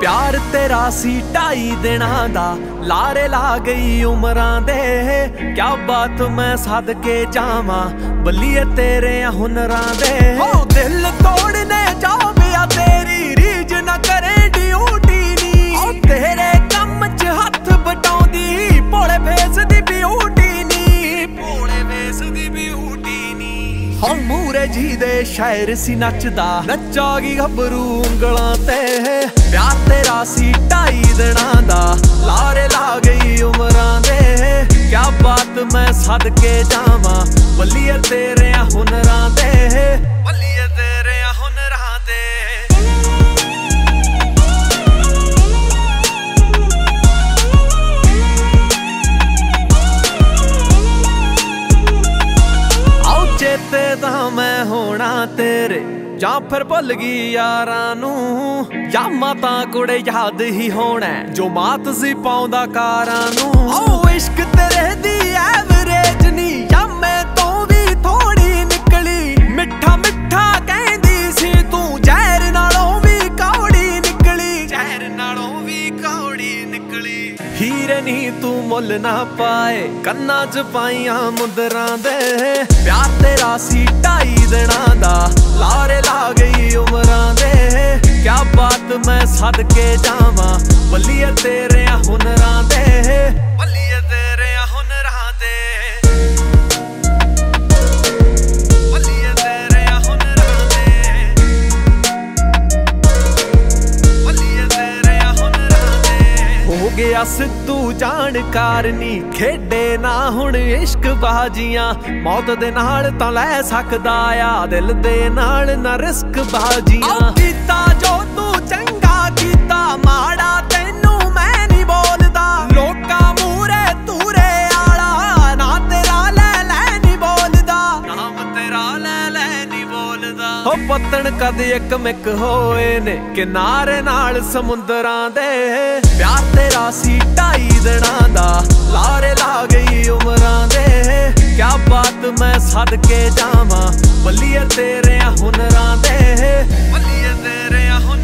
प्यार तेरा सी 2.5 दिनां दा लारे ला गई उमरां दे। क्या बात मैं सदके जावां बल्लिए तेरे हुनरां दे। दिल तोड़ने जाविया तेरी रीज न करे ड्यूटी नी। तेरे कम च हथ बटाउंदी भोले फेस दी ब्यूटी नी। भोले फेस दी ब्यूटी नी। हम मूरे जी दे शायर सी नचदा नचागी गभरू उंगलां ते। प्यार तेरा सी 2.5 दिनां दा लारे ला गई उमरां दे। क्या बात मैं सदके जावां बल्लिए तेरे हुनरां दे। बल्लिए तेरे हुनरां दे। आओ चेते दा मैं होना तेरे ਜਾਂ ਫਿਰ ਭੁੱਲ ਗਈ ਯਾਰਾਂ ਨੂੰ। ਜਾਂ ਮਾਤਾ ਕੁੜੇ ਯਾਦ ਹੀ ਹੋਣਾ ਜੋ ਮਾਤ ਸੀ ਪਾਉਂਦਾ ਕਾਰਾਂ ਨੂੰ। ਓ ਇਸ਼ਕ ਤੇਰੇ ਦੀ ਐਵਰੇਜ ਨਹੀਂ ਜਾਂ ਮੈਂ ਤੋਂ ਵੀ ਥੋੜੀ ਨਿਕਲੀ। ਮਿੱਠਾ ਮਿੱਠਾ ਕਹਿੰਦੀ ਸੀ ਤੂੰ ਜ਼ਹਿਰ ਨਾਲੋਂ ਵੀ ਕੌੜੀ ਨਿਕਲੀ। ਜ਼ਹਿਰ ਨਾਲੋਂ ਵੀ ਕੌੜੀ ਨਿਕਲੀ। ਹੀਰੇ ਨੀ ਤੂੰ ਮੁੱਲ ਨਾ ਪਾਏ ਕੰਨਾਂ 'ਚ ਪਾਈਆਂ ਮੁੰਦਰਾਂ ਦੇ। ਪਿਆਰ ਤੇਰਾ ਸੀ 2.5 ਦਿਨਾਂ ਦਾ ਲਾਰੇ ਲਾ ਗਈ ਉਮਰਾਂ ਦੇ। क्या बात मैं सदके जावां बल्लिए तेरे हुनरां दे। बल्लिए तेरे हुनरां दे। बल्लिए तेरे हुनरां दे। बल्लिए तेरे हुनरां दे। हो गया सिद्धू जानकार नी खेडे ना हुण इश्क बाजियां। मौत दे नाल तां लै सकदा आ दिल दे नाल ना रिस्क बाजियां। कीता जो तू चंगा कीता माड़ा तैनू मैं नहीं बोलदा। लोकां मूरे तूरे आला ना तेरा लै लै नहीं बोलदा। नाम तेरा लै लै नहीं बोलदा। हो पत्तन कद इक मिक होए ने किनारे नाल समुंदरां दे। प्यार तेरा सी 2.5 दिनां दा लारे ला गई उमरां दे। क्या बात मैं सदके जावां बल्लिए तेरे हुनरां दे। बल्लिए तेरे हुनरां